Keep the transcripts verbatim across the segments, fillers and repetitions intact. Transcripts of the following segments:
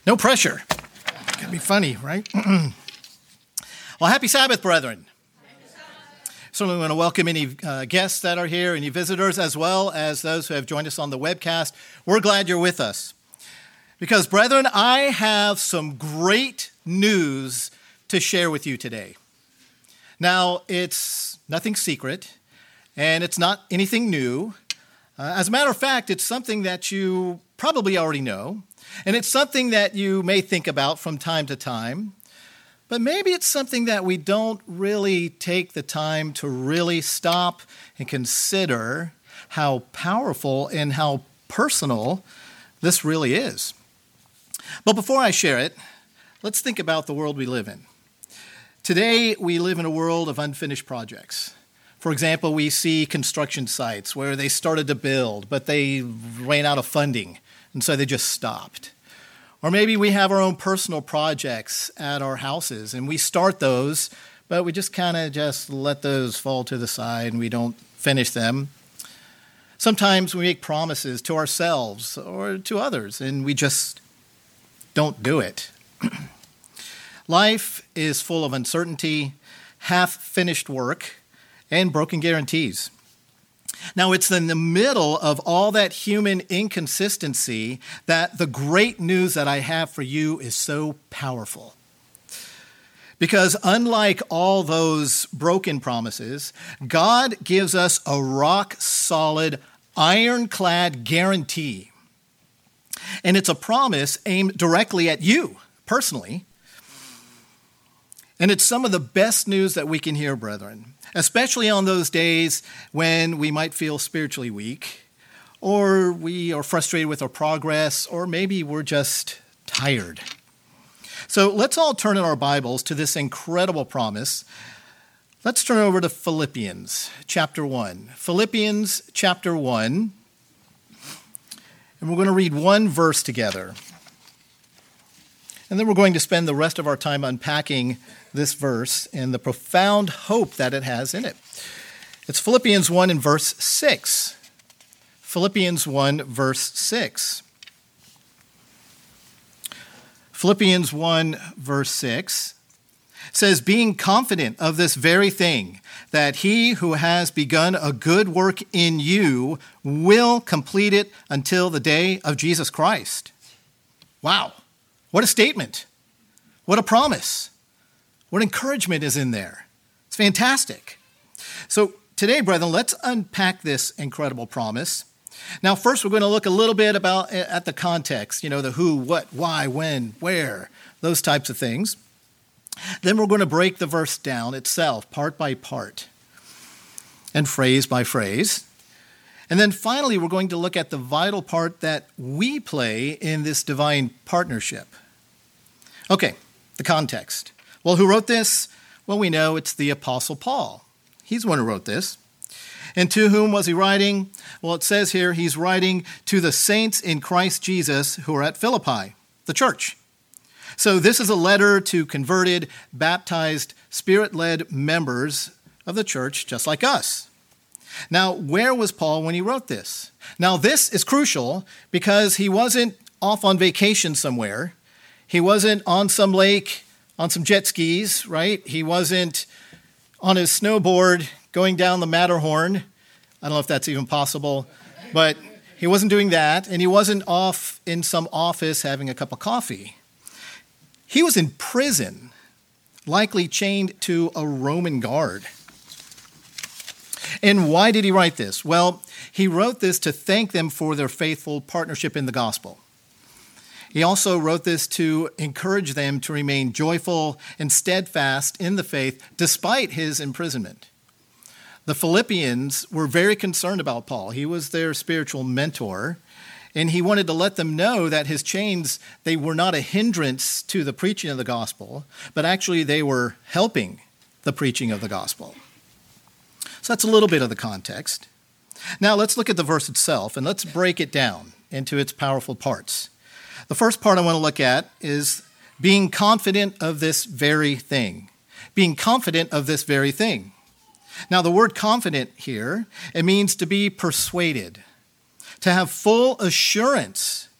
No pressure. It's going to be funny, right? Well, happy Sabbath, brethren. Certainly want to welcome any uh, guests that are here, any visitors, as well as those who have joined us on the webcast. We're glad you're with us. Because, brethren, I have some great news to share with you today. Now, it's nothing secret, and it's not anything new. Uh, as a matter of fact, it's something that you probably already know, and it's something that you may think about from time to time, but maybe it's something that we don't really take the time to really stop and consider how powerful and how personal this really is. But before I share it, let's think about the world we live in. Today, we live in a world of unfinished projects. For example, we see construction sites where they started to build, but they ran out of funding, and so they just stopped. Or maybe we have our own personal projects at our houses, and we start those, but we just kind of just let those fall to the side, and we don't finish them. Sometimes we make promises to ourselves or to others, and we just don't do it. Life is full of uncertainty, half-finished work, and broken guarantees. Now, it's in the middle of all that human inconsistency that the great news that I have for you is so powerful. Because unlike all those broken promises, God gives us a rock-solid, ironclad guarantee. And it's a promise aimed directly at you, personally. And it's some of the best news that we can hear, brethren, especially on those days when we might feel spiritually weak, or we are frustrated with our progress, or maybe we're just tired. So let's all turn in our Bibles to this incredible promise. Let's turn over to Philippians chapter one. Philippians chapter one. And we're going to read one verse together. And then we're going to spend the rest of our time unpacking this verse and the profound hope that it has in it. It's Philippians one and verse six. Philippians one, verse six. Philippians one, verse six says, being confident of this very thing, that he who has begun a good work in you will complete it until the day of Jesus Christ. Wow, what a statement. What a promise. What encouragement is in there. It's fantastic. So today, brethren, let's unpack this incredible promise. Now, first, we're going to look a little bit about at the context, you know, the who, what, why, when, where, those types of things. Then we're going to break the verse down itself, part by part, and phrase by phrase. And then finally, we're going to look at the vital part that we play in this divine partnership. Okay, the context. Well, who wrote this? Well, we know it's the Apostle Paul. He's the one who wrote this. And to whom was he writing? Well, it says here he's writing to the saints in Christ Jesus who are at Philippi, the church. So this is a letter to converted, baptized, Spirit-led members of the church, just like us. Now, where was Paul when he wrote this? Now, this is crucial because he wasn't off on vacation somewhere. He wasn't on some lake, on some jet skis, right? He wasn't on his snowboard going down the Matterhorn. I don't know if that's even possible, but he wasn't doing that, and he wasn't off in some office having a cup of coffee. He was in prison, likely chained to a Roman guard. And why did he write this? Well, he wrote this to thank them for their faithful partnership in the gospel. He also wrote this to encourage them to remain joyful and steadfast in the faith despite his imprisonment. The Philippians were very concerned about Paul. He was their spiritual mentor, and he wanted to let them know that his chains, they were not a hindrance to the preaching of the gospel, but actually they were helping the preaching of the gospel. So that's a little bit of the context. Now let's look at the verse itself, and let's break it down into its powerful parts. The first part I want to look at is being confident of this very thing. Being confident of this very thing. Now, the word confident here, it means to be persuaded, to have full assurance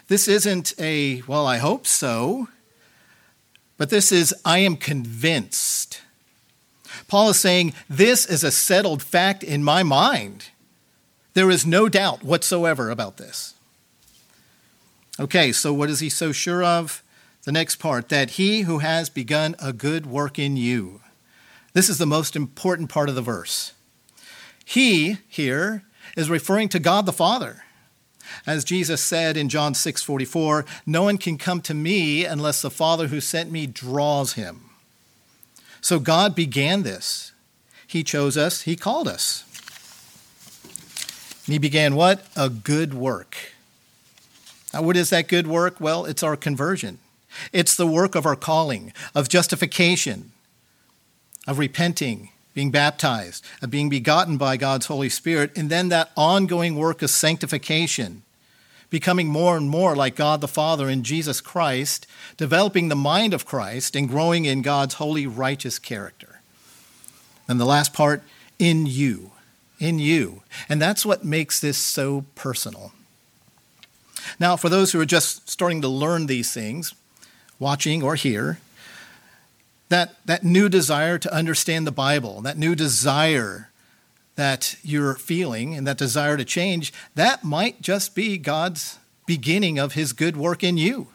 This isn't a, well, I hope so, but this is, I am convinced. Paul is saying, this is a settled fact in my mind. There is no doubt whatsoever about this. Okay, so what is he so sure of? The next part, that he who has begun a good work in you. This is the most important part of the verse. He here is referring to God the Father. As Jesus said in John six forty-four, no one can come to me unless the Father who sent me draws him. So God began this. He chose us. He called us. And he began what? A good work. Now, what is that good work? Well, it's our conversion. It's the work of our calling, of justification, of repenting, being baptized, of being begotten by God's Holy Spirit, and then that ongoing work of sanctification, becoming more and more like God the Father in Jesus Christ, developing the mind of Christ, and growing in God's holy, righteous character. And the last part, in you, in you. And that's what makes this so personal. Now, for those who are just starting to learn these things, watching or here, that, that new desire to understand the Bible, that new desire that you're feeling and that desire to change, that might just be God's beginning of his good work in you.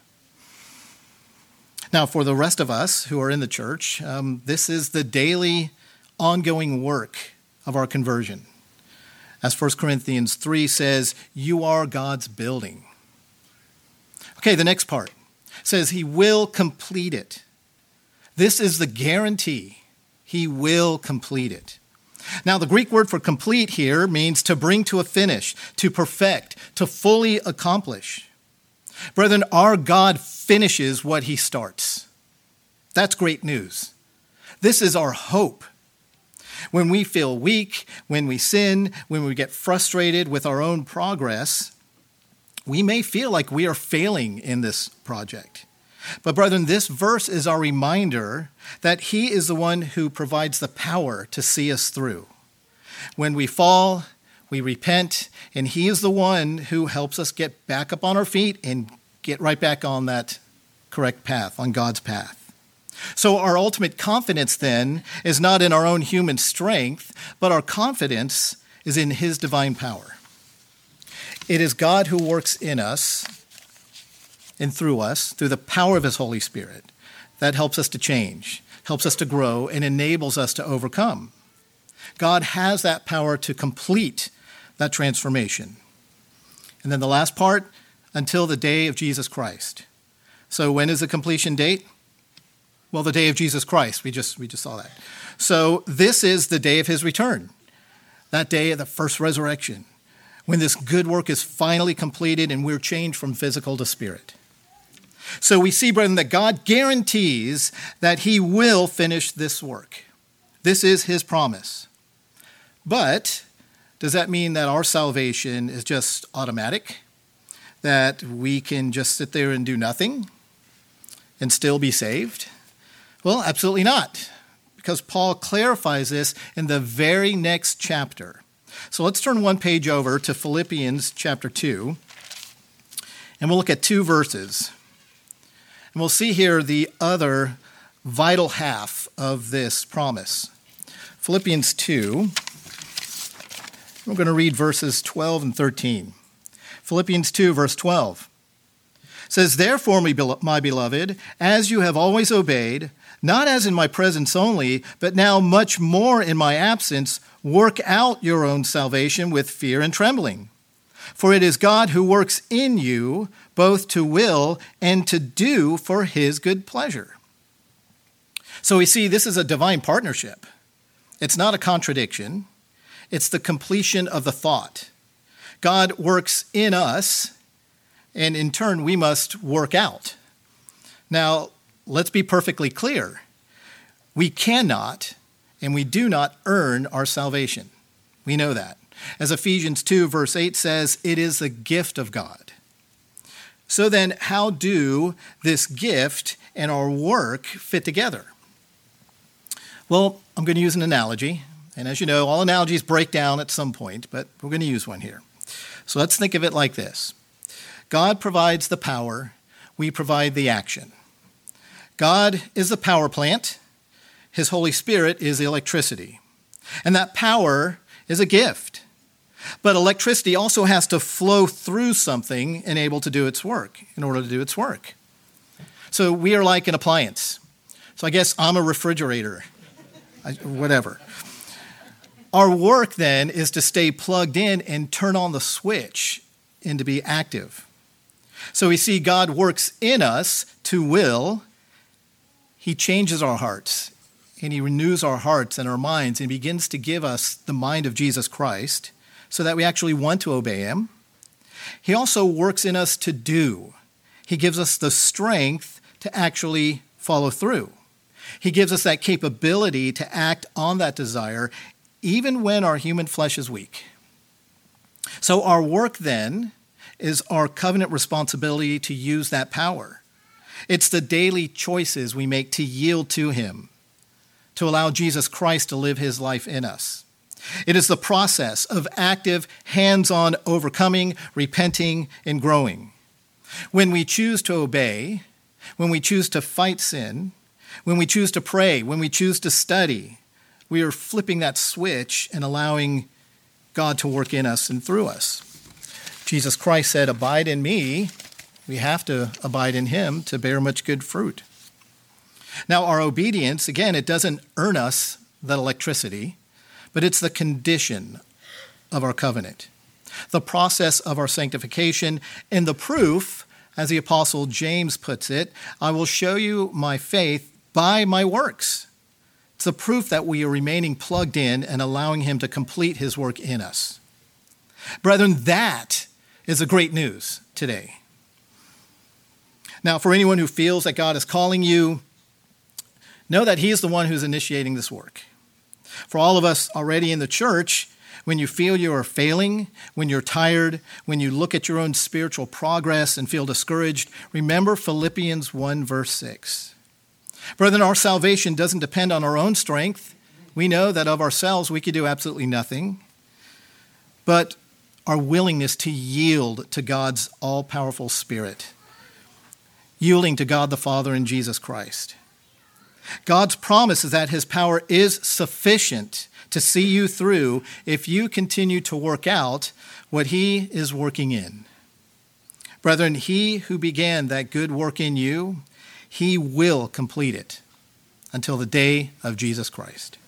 Now, for the rest of us who are in the church, um, this is the daily, ongoing work of our conversion. As First Corinthians three says, you are God's building. Okay, the next part says he will complete it. This is the guarantee. He will complete it. Now, the Greek word for complete here means to bring to a finish, to perfect, to fully accomplish. Brethren, our God finishes what he starts. That's great news. This is our hope. When we feel weak, when we sin, when we get frustrated with our own progress, we may feel like we are failing in this project. But brethren, this verse is our reminder that he is the one who provides the power to see us through. When we fall, we repent, and he is the one who helps us get back up on our feet and get right back on that correct path, on God's path. So our ultimate confidence then is not in our own human strength, but our confidence is in his divine power. It is God who works in us and through us, through the power of his Holy Spirit, that helps us to change, helps us to grow, and enables us to overcome. God has that power to complete that transformation. And then the last part, until the day of Jesus Christ. So when is the completion date? Well, the day of Jesus Christ. We just, we just saw that. So this is the day of his return, that day of the first resurrection, when this good work is finally completed and we're changed from physical to spirit. So we see, brethren, that God guarantees that he will finish this work. This is his promise. But does that mean that our salvation is just automatic? That we can just sit there and do nothing and still be saved? Well, absolutely not, because Paul clarifies this in the very next chapter. So let's turn one page over to Philippians chapter two, and we'll look at two verses. And we'll see here the other vital half of this promise. Philippians two, we're going to read verses twelve and thirteen. Philippians two, verse twelve says, therefore, my beloved, as you have always obeyed, not as in my presence only, but now much more in my absence, work out your own salvation with fear and trembling. For it is God who works in you both to will and to do for his good pleasure. So we see this is a divine partnership. It's not a contradiction. It's the completion of the thought. God works in us, and in turn we must work out. Now, let's be perfectly clear. We cannot and we do not earn our salvation. We know that. As Ephesians two, verse eight says, it is the gift of God. So then, how do this gift and our work fit together? Well, I'm going to use an analogy. And as you know, all analogies break down at some point, but we're going to use one here. So let's think of it like this. God provides the power, we provide the action. God is the power plant. His Holy Spirit is the electricity. And that power is a gift. But electricity also has to flow through something and able to do its work, in order to do its work. So we are like an appliance. So I guess I'm a refrigerator, I, whatever. Our work then is to stay plugged in and turn on the switch and to be active. So we see God works in us to will. He changes our hearts, and he renews our hearts and our minds, and begins to give us the mind of Jesus Christ so that we actually want to obey him. He also works in us to do. He gives us the strength to actually follow through. He gives us that capability to act on that desire even when our human flesh is weak. So our work then is our covenant responsibility to use that power. It's the daily choices we make to yield to him, to allow Jesus Christ to live his life in us. It is the process of active, hands-on overcoming, repenting, and growing. When we choose to obey, when we choose to fight sin, when we choose to pray, when we choose to study, we are flipping that switch and allowing God to work in us and through us. Jesus Christ said, "Abide in me." We have to abide in him to bear much good fruit. Now, our obedience, again, it doesn't earn us that electricity, but it's the condition of our covenant, the process of our sanctification, and the proof, as the Apostle James puts it, "I will show you my faith by my works." It's the proof that we are remaining plugged in and allowing him to complete his work in us. Brethren, that is the great news today. Now, for anyone who feels that God is calling you, know that he is the one who's initiating this work. For all of us already in the church, when you feel you are failing, when you're tired, when you look at your own spiritual progress and feel discouraged, remember Philippians one, verse six. Brethren, our salvation doesn't depend on our own strength. We know that of ourselves we could do absolutely nothing. But our willingness to yield to God's all-powerful Spirit, yielding to God the Father and Jesus Christ. God's promise is that his power is sufficient to see you through if you continue to work out what he is working in. Brethren, he who began that good work in you, he will complete it until the day of Jesus Christ.